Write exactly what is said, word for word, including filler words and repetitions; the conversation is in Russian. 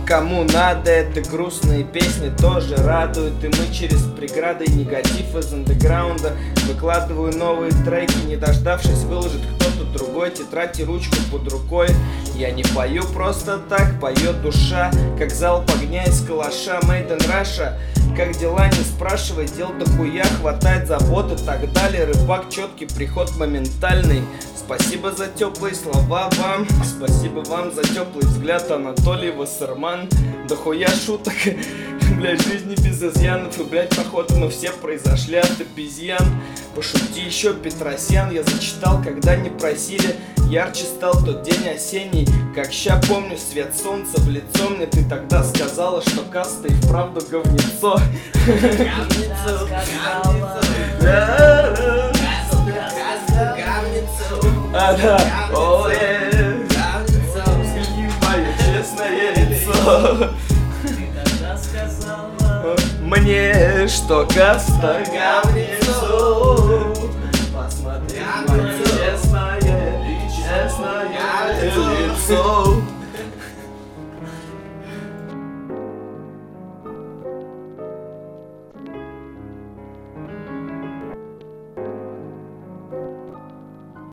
кому надо, это грустные песни тоже радуют. И мы через преграды и негатив из андеграунда выкладываю новые треки, не дождавшись выложит кто-то другой тетрадь и ручку под рукой. Я не пою просто так, поет душа, как залп огня из калаша. Made in Russia. Как дела, не спрашивай, дел дохуя, хватает заботы, так далее. Рыбак четкий, приход моментальный. Спасибо за теплые слова вам, спасибо вам за теплый взгляд, Анатолий Вассерман. Дохуя шуток, блядь, жизни без изъянов. И, блядь, походу мы все произошли от обезьян. Пошути еще, Петросян, я зачитал, когда не просили. Ярче стал тот день осенний, как ща помню, свет солнца в лицо мне. Ты тогда сказала, что каста и вправду говнецо. Говнецо, а да, о, мое честное лицо. Ты тогда сказала мне, что каста говнецо. Посмотри, мое честное, честное лицо.